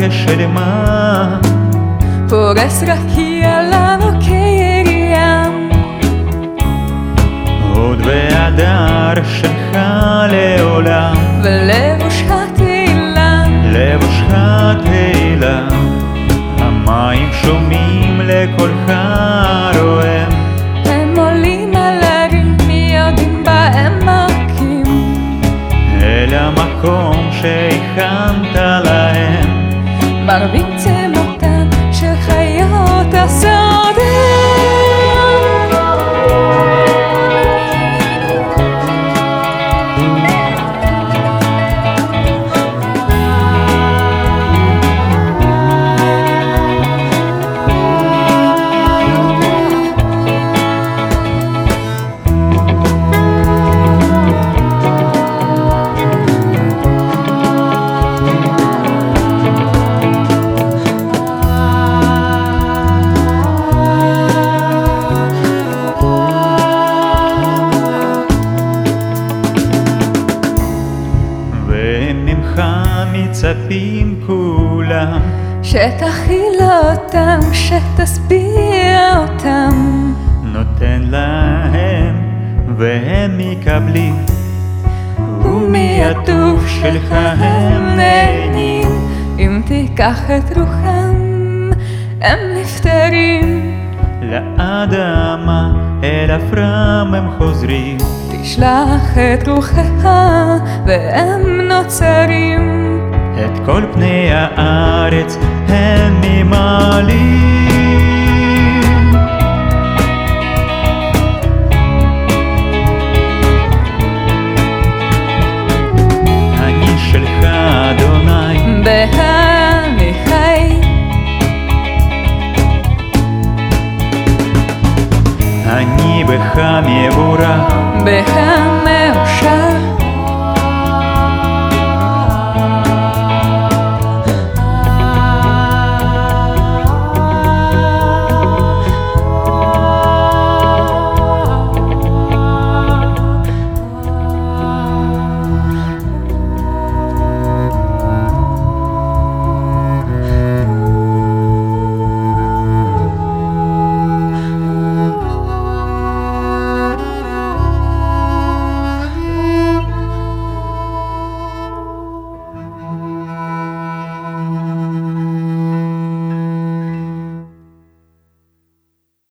כשל מה פורס רקיע לנו כיריעה עוד והדר שלך לעולם ולבושך תהילה לבושך תהילה המים שומעים לקולך רועם הם עולים על הרים יודעים בהם מכים אל המקום שהכנת להם מרביצים אותן של חיות השדה ממך מצפים כולם שתכיל אותם, שתשביע אותם נותן להם והם מקבלים ומהטוב שלך הם נהנים אם תיקח את רוחם הם נפטרים לאדמה אל עפרם הם חוזרים תשלח את רוחך והם נוצרים את כל פני הארץ הם ממלאים אני שלך אדוני בהני חי אני בך מבורך בהני